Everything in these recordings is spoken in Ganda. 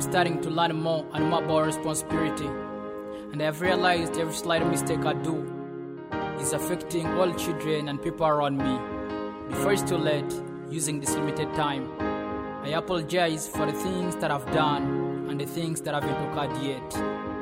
starting to learn more and more about responsibility, and I have realized every slight mistake I do is affecting all children and people around me. Before it's too late, using this limited time, I apologize for the things that I've done and the things that haven't occurred yet.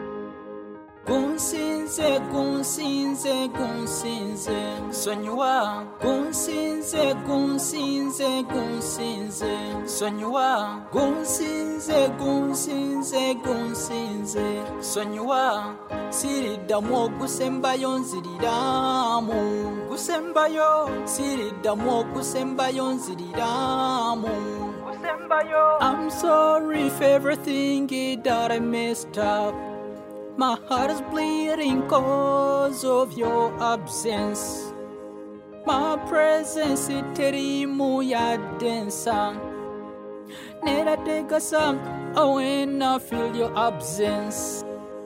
Gunsinze, gunsinze, gunsinze, Sonyua. Gunsinze, gunsinze, gunsinze, Sonyua. Gunsinze, gunsinze, gunsinze, Sonyua. Siriddamu okusembayo nziriramu, gusembayo. Siriddamu okusembayo nziriramu, gusembayo. I'm sorry for everything that I messed up. My heart is bleeding cause of your absence. My presence is terimu ya densa. Nera tegasa when I feel your absence.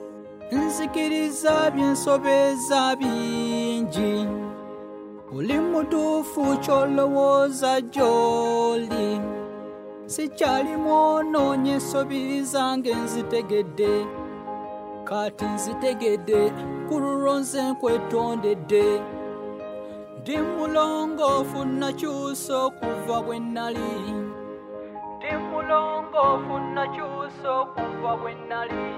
Nzikiriza byensobeza bingi. Uli mutuufu kyolowooza gy'oli. Sikyali mwonoonye ensobi zange nzitegedde. Kati nzitegedde kululonze nkwetondedde. Ndi mulongoofu nakyusa okuva bwe nnali. Ndi mulongoofu nakyusa okuva bwe nnali.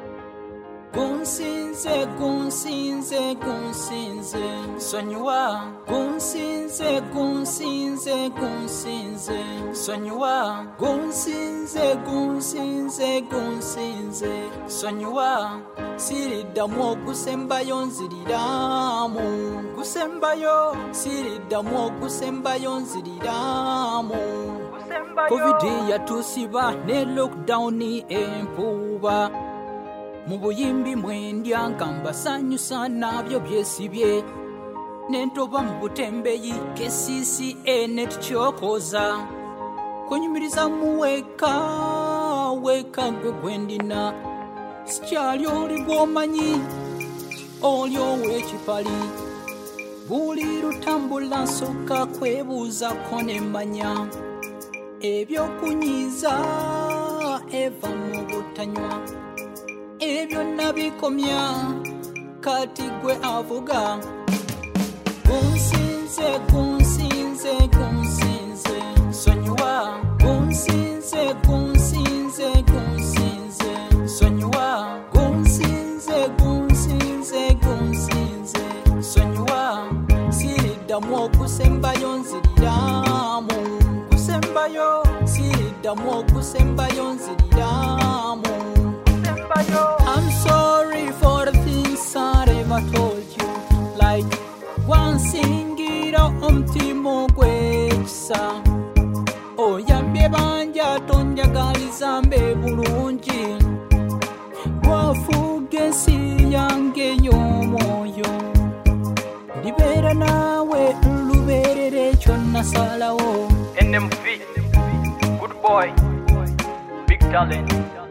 Gunsinze, gunsinze, gunsinze, Sonyua. Gunsinze, gunsinze, gunsinze, Sonyua. Gunsinze, gunsinze, gunsinze, Sonyua. Siriddamu okusembayo nziriramu, gusembayo. Siriddamu okusembayo nziriramu, gusembayo. Covid yatusiba ne lockdown empuuba. Mu buyimbi mwendya nkambasanyusa nabyo byesibye. Nentoba mu butembeyi KCCA netukyokoza. Kunyumiriza muweka, weka gwe gwendina. Sikyali oli gwomanyi, oli ow'ekipali. Buli lutambula nsooka kwebuuzako ne mmanya. Ebyokunyiiza eva mu butanywa. Ebyo nabikomya, kati gwe avuga. Gunsinze, gunsinze, gunsinze, Sonyua. Gunsinze, gunsinze, gunsinze, Sonyua. Gunsinze, gunsinze, gunsinze, Sonyua. Siriddamu okusembayo nziriramu, gusembayo. Siriddamu okusembayo nziriramu. I'm sorry for the things I never told you. Like wansingira omutima gw'ekisa. Oyambye banja tonjagaliza mbe bulungi. Wafuga ensi yange y'omwoyo. Ndibeera naawe lubeerera ekyo nasalawo. NMV, good boy, big talent.